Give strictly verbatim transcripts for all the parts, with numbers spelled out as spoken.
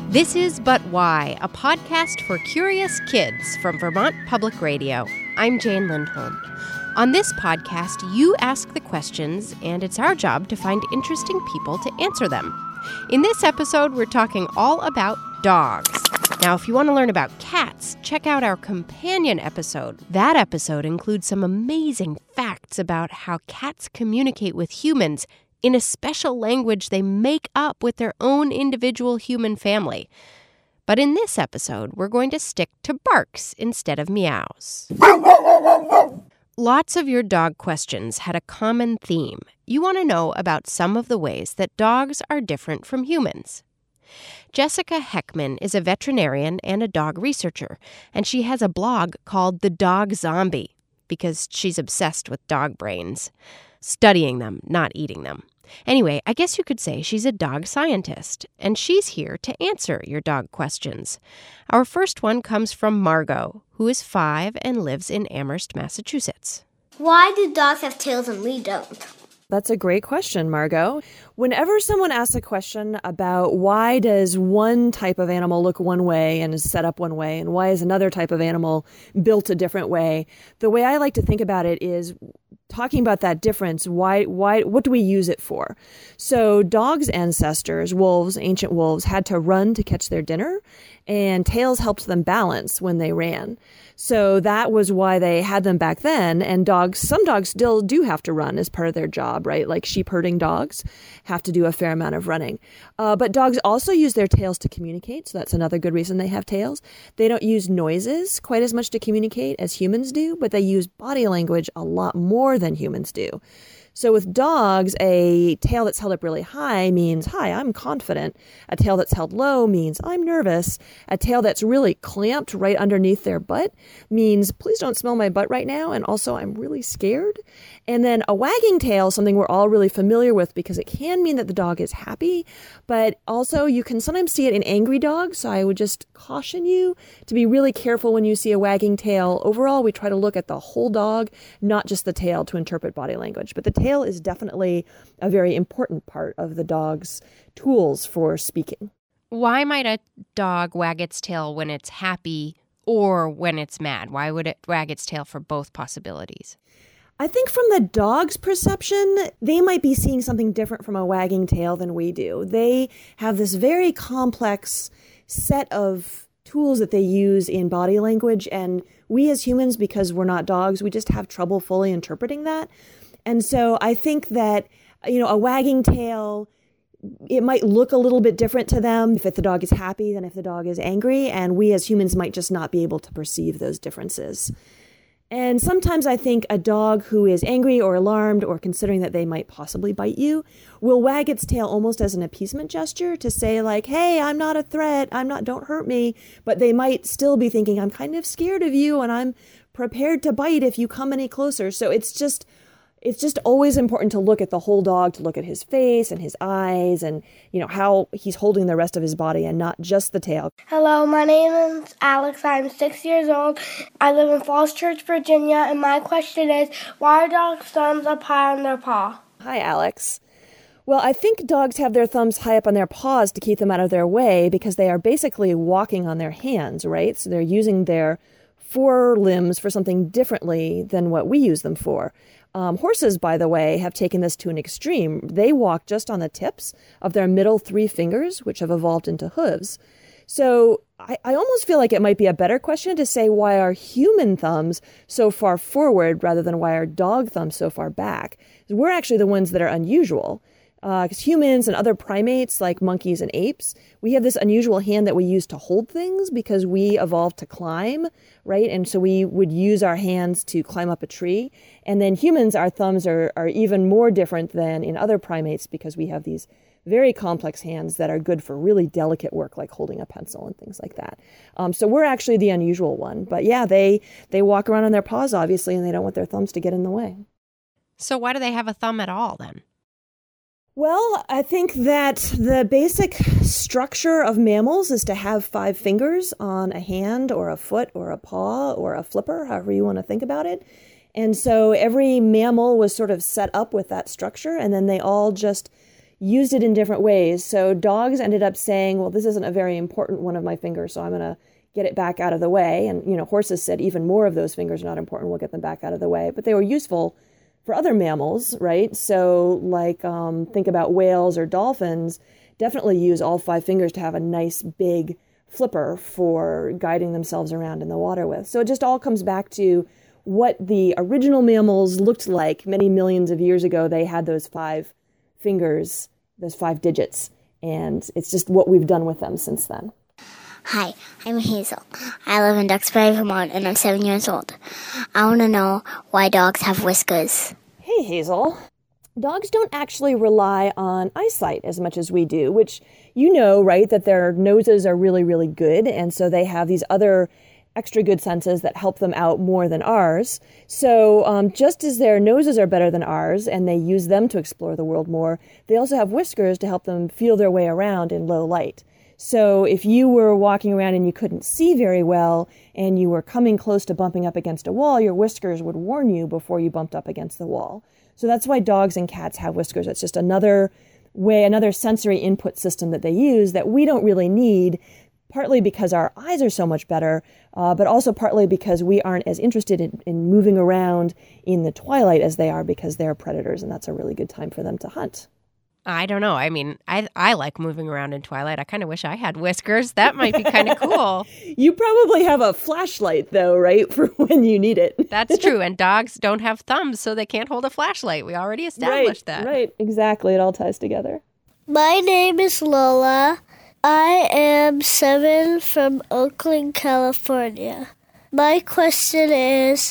This is But Why, a podcast for curious kids from Vermont Public Radio. I'm Jane Lindholm. On this podcast, you ask the questions, and it's our job to find interesting people to answer them. In this episode, we're talking all about dogs. Now, if you want to learn about cats, check out our companion episode. That episode includes some amazing facts about how cats communicate with humans in a special language they make up with their own individual human family. But in this episode, we're going to stick to barks instead of meows. Lots of your dog questions had a common theme. You want to know about some of the ways that dogs are different from humans. Jessica Heckman is a veterinarian and a dog researcher, and she has a blog called The Dog Zombie because she's obsessed with dog brains. Studying them, not eating them. Anyway, I guess you could say she's a dog scientist, and she's here to answer your dog questions. Our first one comes from Margot, who is five and lives in Amherst, Massachusetts. Why do dogs have tails and we don't? That's a great question, Margot. Whenever someone asks a question about why does one type of animal look one way and is set up one way, and why is another type of animal built a different way, the way I like to think about it is talking about that difference. Why, why, what do we use it for? So dogs' ancestors, wolves, ancient wolves, had to run to catch their dinner, and tails helped them balance when they ran. So that was why they had them back then. And dogs, some dogs still do have to run as part of their job, right? Like sheep herding dogs have to do a fair amount of running. Uh, but dogs also use their tails to communicate. So that's another good reason they have tails. They don't use noises quite as much to communicate as humans do, but they use body language a lot more than humans do. So with dogs, a tail that's held up really high means, hi, I'm confident. A tail that's held low means, I'm nervous. A tail that's really clamped right underneath their butt means, please don't smell my butt right now, and also I'm really scared. And then a wagging tail, something we're all really familiar with because it can mean that the dog is happy, but also you can sometimes see it in angry dogs, so I would just caution you to be really careful when you see a wagging tail. Overall, we try to look at the whole dog, not just the tail, to interpret body language. But the tail is definitely a very important part of the dog's tools for speaking. Why might a dog wag its tail when it's happy or when it's mad? Why would it wag its tail for both possibilities? I think from the dog's perception, they might be seeing something different from a wagging tail than we do. They have this very complex set of tools that they use in body language, and we as humans, because we're not dogs, we just have trouble fully interpreting that. And so I think that, you know, a wagging tail, it might look a little bit different to them if the dog is happy than if the dog is angry. And we as humans might just not be able to perceive those differences. And sometimes I think a dog who is angry or alarmed or considering that they might possibly bite you will wag its tail almost as an appeasement gesture to say like, hey, I'm not a threat. I'm not, don't hurt me. But they might still be thinking, I'm kind of scared of you and I'm prepared to bite if you come any closer. So it's just It's just always important to look at the whole dog, to look at his face and his eyes and, you know, how he's holding the rest of his body and not just the tail. Hello, my name is Alex. I'm six years old. I live in Falls Church, Virginia, and my question is, why are dogs' thumbs up high on their paw? Hi, Alex. Well, I think dogs have their thumbs high up on their paws to keep them out of their way because they are basically walking on their hands, right? So they're using their forelimbs for something differently than what we use them for. Um, horses, by the way, have taken this to an extreme. They walk just on the tips of their middle three fingers, which have evolved into hooves. So I, I almost feel like it might be a better question to say why are human thumbs so far forward rather than why are dog thumbs so far back. We're actually the ones that are unusual. Because uh, humans and other primates like monkeys and apes, we have this unusual hand that we use to hold things because we evolved to climb, right? And so we would use our hands to climb up a tree. And then humans, our thumbs are, are even more different than in other primates because we have these very complex hands that are good for really delicate work like holding a pencil and things like that. Um, so we're actually the unusual one. But yeah, they, they walk around on their paws, obviously, and they don't want their thumbs to get in the way. So why do they have a thumb at all then? Well, I think that the basic structure of mammals is to have five fingers on a hand or a foot or a paw or a flipper, however you want to think about it. And so every mammal was sort of set up with that structure, and then they all just used it in different ways. So dogs ended up saying, well, this isn't a very important one of my fingers, so I'm going to get it back out of the way. And, you know, horses said even more of those fingers are not important, we'll get them back out of the way. But they were useful for other mammals, right? So like um, think about whales or dolphins, definitely use all five fingers to have a nice big flipper for guiding themselves around in the water with. So it just all comes back to what the original mammals looked like many millions of years ago. They had those five fingers, those five digits, and it's just what we've done with them since then. Hi, I'm Hazel. I live in Duxbury, Vermont, and I'm seven years old. I want to know why dogs have whiskers. Hey, Hazel. Dogs don't actually rely on eyesight as much as we do, which you know, right, that their noses are really, really good, and so they have these other extra good senses that help them out more than ours. So um, just as their noses are better than ours, and they use them to explore the world more, they also have whiskers to help them feel their way around in low light. So if you were walking around and you couldn't see very well, and you were coming close to bumping up against a wall, your whiskers would warn you before you bumped up against the wall. So that's why dogs and cats have whiskers. It's just another way, another sensory input system that they use that we don't really need, partly because our eyes are so much better, uh, but also partly because we aren't as interested in, in moving around in the twilight as they are, because they're predators, and that's a really good time for them to hunt. I don't know. I mean, I I like moving around in twilight. I kind of wish I had whiskers. That might be kind of cool. You probably have a flashlight, though, right, for when you need it. That's true. And dogs don't have thumbs, so they can't hold a flashlight. We already established right, that. Right, exactly. It all ties together. My name is Lola. I am seven from Oakland, California. My question is,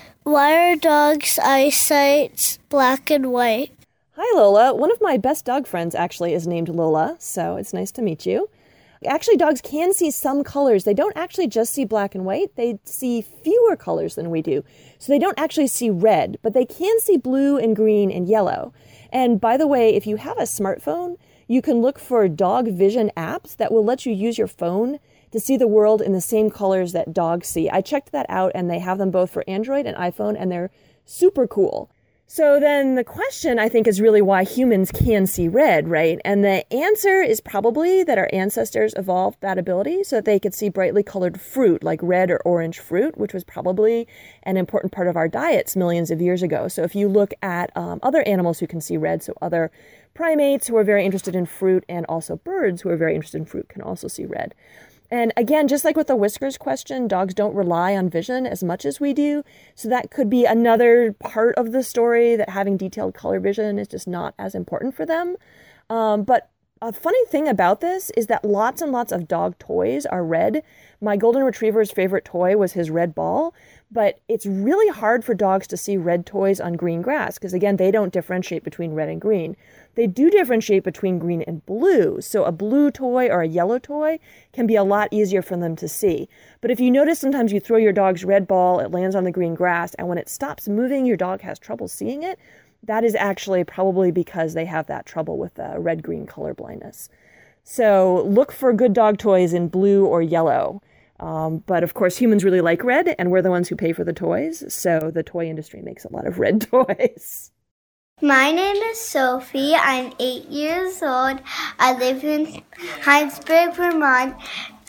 why are dogs' eyesight black and white? Hi, Lola. One of my best dog friends actually is named Lola, so it's nice to meet you. Actually, dogs can see some colors. They don't actually just see black and white. They see fewer colors than we do. So they don't actually see red, but they can see blue and green and yellow. And by the way, if you have a smartphone, you can look for dog vision apps that will let you use your phone to see the world in the same colors that dogs see. I checked that out, and they have them both for Android and iPhone, and they're super cool. So then the question, I think, is really why humans can see red, right? And the answer is probably that our ancestors evolved that ability so that they could see brightly colored fruit, like red or orange fruit, which was probably an important part of our diets millions of years ago. So if you look at um, other animals who can see red, so other primates who are very interested in fruit, and also birds who are very interested in fruit can also see red. And again, just like with the whiskers question, dogs don't rely on vision as much as we do. So that could be another part of the story, that having detailed color vision is just not as important for them. Um, but a funny thing about this is that lots and lots of dog toys are red. My golden retriever's favorite toy was his red ball. But it's really hard for dogs to see red toys on green grass because, again, they don't differentiate between red and green. They do differentiate between green and blue. So a blue toy or a yellow toy can be a lot easier for them to see. But if you notice, sometimes you throw your dog's red ball, it lands on the green grass, and when it stops moving, your dog has trouble seeing it. That is actually probably because they have that trouble with uh, red-green color blindness. So look for good dog toys in blue or yellow. Um, but of course, humans really like red, and we're the ones who pay for the toys. So the toy industry makes a lot of red toys. My name is Sophie. I'm eight years old. I live in Heinsberg, Vermont.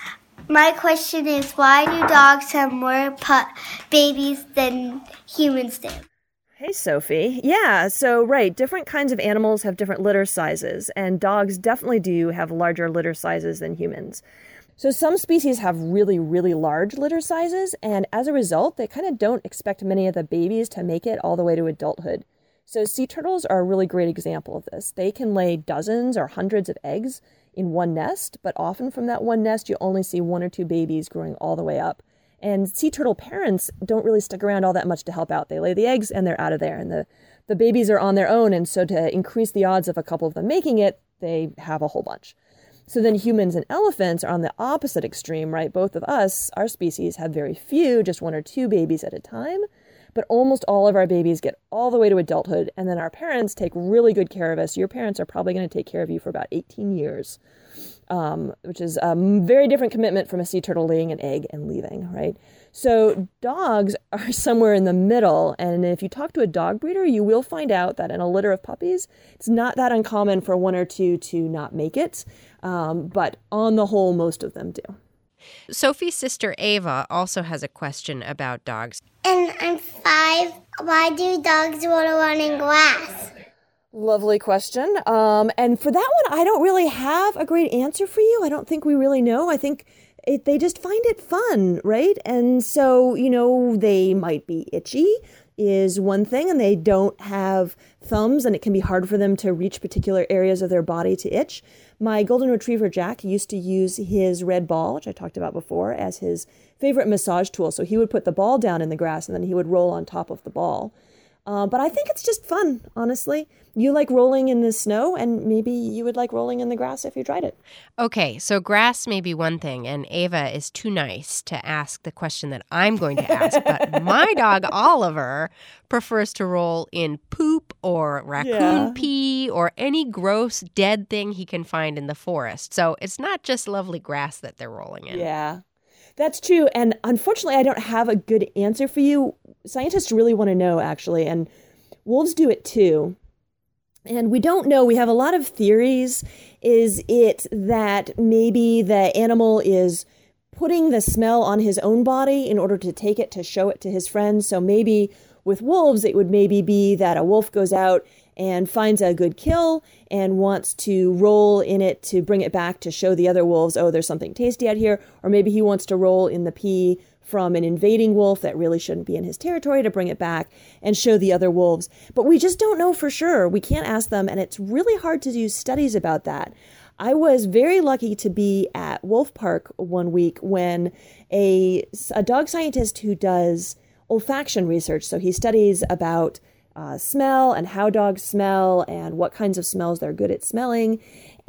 My question is, why do dogs have more pu- babies than humans do? Hey, Sophie. Yeah, so right, different kinds of animals have different litter sizes, and dogs definitely do have larger litter sizes than humans. So some species have really, really large litter sizes, and as a result, they kind of don't expect many of the babies to make it all the way to adulthood. So sea turtles are a really great example of this. They can lay dozens or hundreds of eggs in one nest, but often from that one nest, you only see one or two babies growing all the way up. And sea turtle parents don't really stick around all that much to help out. They lay the eggs and they're out of there, and the, the babies are on their own, and so to increase the odds of a couple of them making it, they have a whole bunch. So then humans and elephants are on the opposite extreme, right? Both of us, our species, have very few, just one or two babies at a time. But almost all of our babies get all the way to adulthood, and then our parents take really good care of us. Your parents are probably going to take care of you for about eighteen years, um, which is a very different commitment from a sea turtle laying an egg and leaving, right? So dogs are somewhere in the middle, and if you talk to a dog breeder, you will find out that in a litter of puppies, it's not that uncommon for one or two to not make it, um, but on the whole, most of them do. Sophie's sister Ava also has a question about dogs. And I'm five. Why do dogs want to run in grass? Lovely question. Um, and for that one, I don't really have a great answer for you. I don't think we really know. I think It, they just find it fun, right? And so, you know, they might be itchy is one thing, and they don't have thumbs, and it can be hard for them to reach particular areas of their body to itch. My golden retriever, Jack, used to use his red ball, which I talked about before, as his favorite massage tool. So he would put the ball down in the grass, and then he would roll on top of the ball. Uh, but I think it's just fun, honestly. You like rolling in the snow, and maybe you would like rolling in the grass if you tried it. Okay, so grass may be one thing, and Ava is too nice to ask the question that I'm going to ask. But my dog, Oliver, prefers to roll in poop or raccoon Yeah. pee or any gross dead thing he can find in the forest. So it's not just lovely grass that they're rolling in. Yeah, that's true. And unfortunately, I don't have a good answer for you. Scientists really want to know, actually, and wolves do it too. And we don't know. We have a lot of theories. Is it that maybe the animal is putting the smell on his own body in order to take it to show it to his friends? So maybe with wolves, it would maybe be that a wolf goes out and finds a good kill and wants to roll in it to bring it back to show the other wolves, oh, there's something tasty out here. Or maybe he wants to roll in the pee from an invading wolf that really shouldn't be in his territory to bring it back and show the other wolves. But we just don't know for sure. We can't ask them, and it's really hard to do studies about that. I was very lucky to be at Wolf Park one week when a, a dog scientist who does olfaction research, so he studies about uh, smell and how dogs smell and what kinds of smells they're good at smelling.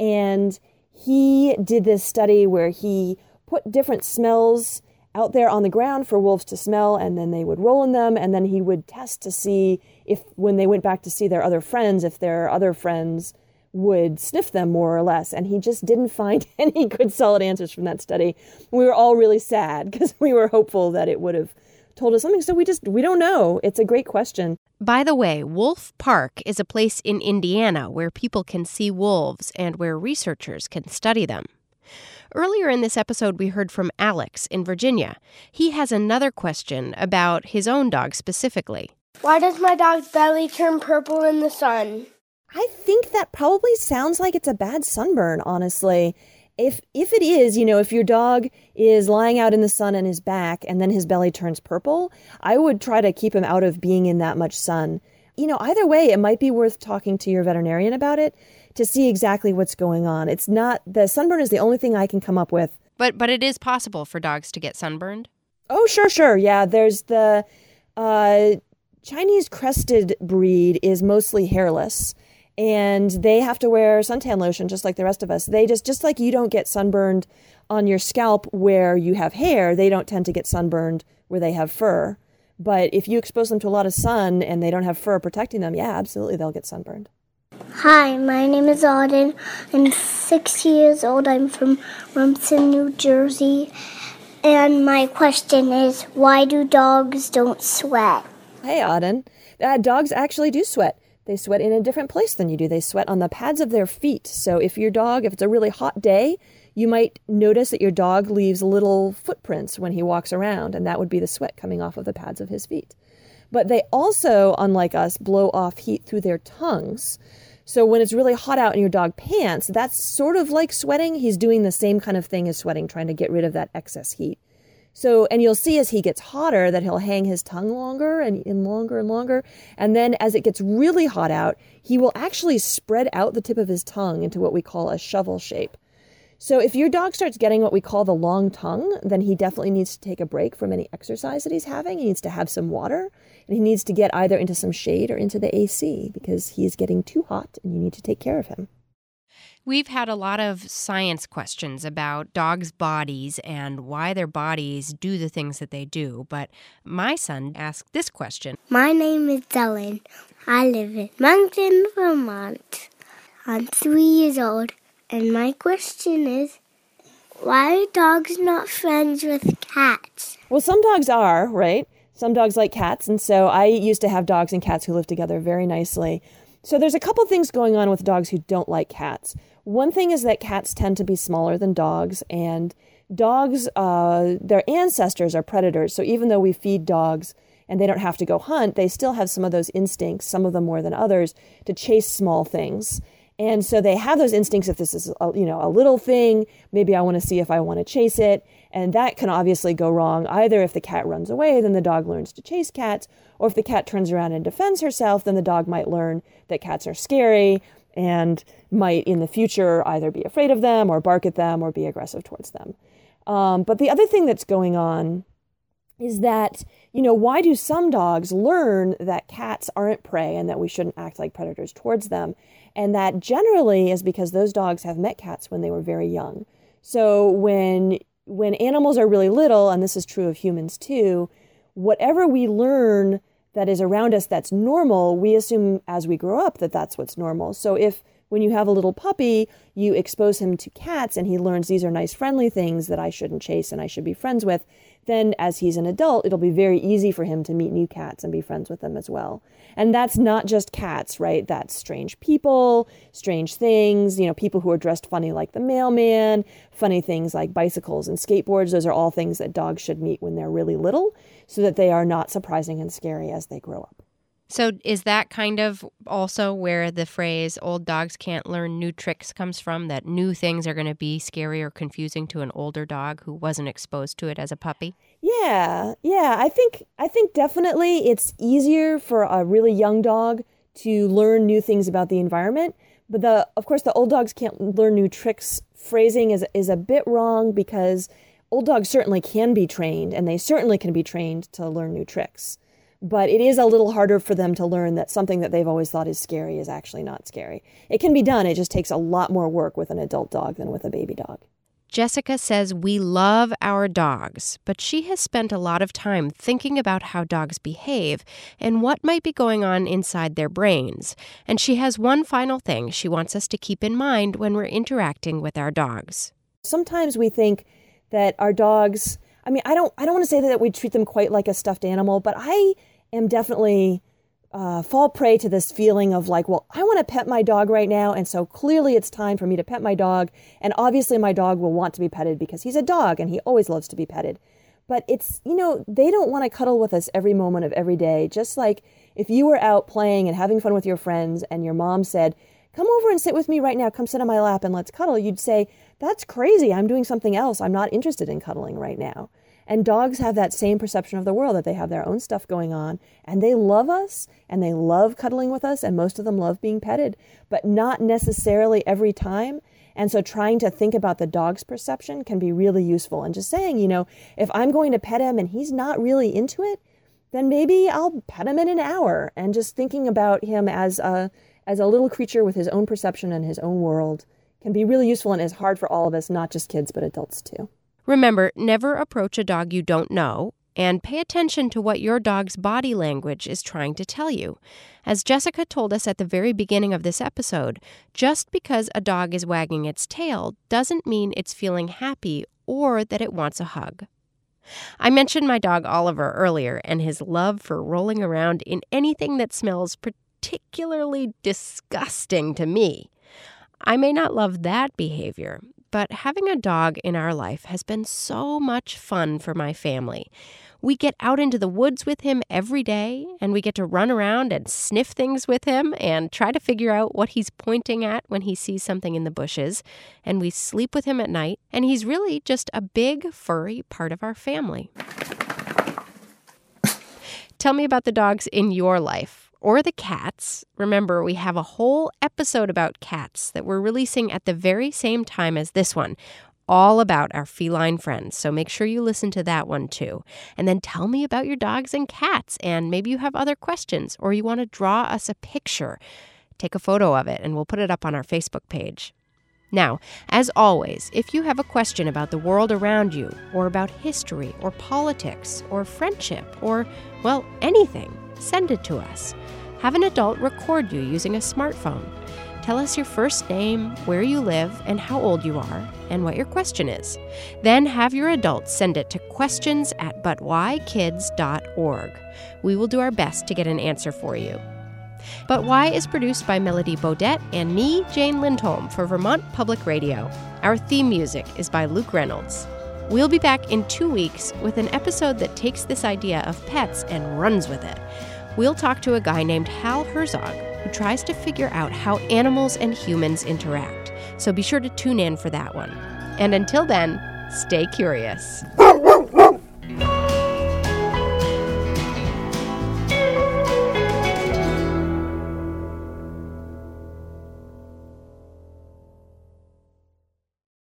And he did this study where he put different smells out there on the ground for wolves to smell, and then they would roll in them, and then he would test to see if, when they went back to see their other friends, if their other friends would sniff them more or less. And he just didn't find any good solid answers from that study. We were all really sad because we were hopeful that it would have told us something. So we just, we don't know. It's a great question. By the way, Wolf Park is a place in Indiana where people can see wolves and where researchers can study them. Earlier in this episode, we heard from Alex in Virginia. He has another question about his own dog specifically. Why does my dog's belly turn purple in the sun? I think that probably sounds like it's a bad sunburn, honestly. If if it is, you know, if your dog is lying out in the sun on his back and then his belly turns purple, I would try to keep him out of being in that much sun. You know, either way, it might be worth talking to your veterinarian about it to see exactly what's going on. It's not, the sunburn is the only thing I can come up with. But but it is possible for dogs to get sunburned? Oh, sure, sure. Yeah, there's the uh, Chinese crested breed is mostly hairless, and they have to wear suntan lotion just like the rest of us. They just, just like you don't get sunburned on your scalp where you have hair, they don't tend to get sunburned where they have fur. But if you expose them to a lot of sun and they don't have fur protecting them, yeah, absolutely, they'll get sunburned. Hi, my name is Auden. I'm six years old. I'm from Rumson, New Jersey. And my question is, why do dogs don't sweat? Hey, Auden. Uh, dogs actually do sweat. They sweat in a different place than you do. They sweat on the pads of their feet. So if your dog, if it's a really hot day, you might notice that your dog leaves little footprints when he walks around, and that would be the sweat coming off of the pads of his feet. But they also, unlike us, blow off heat through their tongues. So when it's really hot out and your dog pants, that's sort of like sweating. He's doing the same kind of thing as sweating, trying to get rid of that excess heat. So, and you'll see as he gets hotter that he'll hang his tongue longer and, and longer and longer. And then as it gets really hot out, he will actually spread out the tip of his tongue into what we call a shovel shape. So if your dog starts getting what we call the long tongue, then he definitely needs to take a break from any exercise that he's having. He needs to have some water, and he needs to get either into some shade or into the A C because he is getting too hot and you need to take care of him. We've had a lot of science questions about dogs' bodies and why their bodies do the things that they do. But my son asked this question. My name is Dylan. I live in Moncton, Vermont. I'm three years old. And my question is, Why are dogs not friends with cats? Well, some dogs are, right? Some dogs like cats, and so I used to have dogs and cats who live together very nicely. So there's a couple things going on with dogs who don't like cats. One thing is that cats tend to be smaller than dogs, and dogs, uh, their ancestors are predators. So even though we feed dogs and they don't have to go hunt, they still have some of those instincts, some of them more than others, to chase small things. And so they have those instincts if this is, a, you know, a little thing, maybe I want to see if I want to chase it. And that can obviously go wrong. Either if the cat runs away, then the dog learns to chase cats. Or if the cat turns around and defends herself, then the dog might learn that cats are scary and might in the future either be afraid of them or bark at them or be aggressive towards them. Um, but the other thing that's going on is that, you know, why do some dogs learn that cats aren't prey and that we shouldn't act like predators towards them? And that generally is because those dogs have met cats when they were very young. So when when animals are really little, and this is true of humans too, whatever we learn that is around us that's normal, we assume as we grow up that that's what's normal. So if when you have a little puppy, you expose him to cats and he learns these are nice, friendly things that I shouldn't chase and I should be friends with, then as he's an adult, it'll be very easy for him to meet new cats and be friends with them as well. And that's not just cats, right? That's strange people, strange things, you know, people who are dressed funny like the mailman, funny things like bicycles and skateboards. Those are all things that dogs should meet when they're really little so that they are not surprising and scary as they grow up. So is that kind of also where the phrase old dogs can't learn new tricks comes from, that new things are going to be scary or confusing to an older dog who wasn't exposed to it as a puppy? Yeah, yeah. I think I think definitely it's easier for a really young dog to learn new things about the environment. But the of course, the old dogs can't learn new tricks phrasing is is a bit wrong because old dogs certainly can be trained and they certainly can be trained to learn new tricks. But it is a little harder for them to learn that something that they've always thought is scary is actually not scary. It can be done. It just takes a lot more work with an adult dog than with a baby dog. Jessica says we love our dogs, but she has spent a lot of time thinking about how dogs behave and what might be going on inside their brains. And she has one final thing she wants us to keep in mind when we're interacting with our dogs. Sometimes we think that our dogs, I mean, I don't I don't want to say that we treat them quite like a stuffed animal, but I am definitely uh, fall prey to this feeling of like, well, I want to pet my dog right now. And so clearly it's time for me to pet my dog. And obviously my dog will want to be petted because he's a dog and he always loves to be petted. But it's, you know, they don't want to cuddle with us every moment of every day. Just like if you were out playing and having fun with your friends and your mom said, come over and sit with me right now. Come sit on my lap and let's cuddle. You'd say, that's crazy. I'm doing something else. I'm not interested in cuddling right now. And dogs have that same perception of the world, that they have their own stuff going on, and they love us, and they love cuddling with us, and most of them love being petted, but not necessarily every time. And so trying to think about the dog's perception can be really useful. And just saying, you know, if I'm going to pet him and he's not really into it, then maybe I'll pet him in an hour. And just thinking about him as a, as a little creature with his own perception and his own world can be really useful and is hard for all of us, not just kids, but adults too. Remember, never approach a dog you don't know, and pay attention to what your dog's body language is trying to tell you. As Jessica told us at the very beginning of this episode, just because a dog is wagging its tail doesn't mean it's feeling happy or that it wants a hug. I mentioned my dog Oliver earlier and his love for rolling around in anything that smells particularly disgusting to me. I may not love that behavior, but having a dog in our life has been so much fun for my family. We get out into the woods with him every day, and we get to run around and sniff things with him and try to figure out what he's pointing at when he sees something in the bushes. And we sleep with him at night, and he's really just a big, furry part of our family. Tell me about the dogs in your life. Or the cats. Remember, we have a whole episode about cats that we're releasing at the very same time as this one, all about our feline friends. So make sure you listen to that one too. And then tell me about your dogs and cats. And maybe you have other questions or you want to draw us a picture. Take a photo of it and we'll put it up on our Facebook page. Now, as always, if you have a question about the world around you or about history or politics or friendship or, well, anything, send it to us. Have an adult record you using a smartphone. Tell us your first name, where you live, and how old you are, and what your question is. Then have your adults send it to questions at but why kids dot org. We will do our best to get an answer for you. But Why is produced by Melody Bodette and me, Jane Lindholm, for Vermont Public Radio. Our theme music is by Luke Reynolds. We'll be back in two weeks with an episode that takes this idea of pets and runs with it. We'll talk to a guy named Hal Herzog, who tries to figure out how animals and humans interact. So be sure to tune in for that one. And until then, stay curious.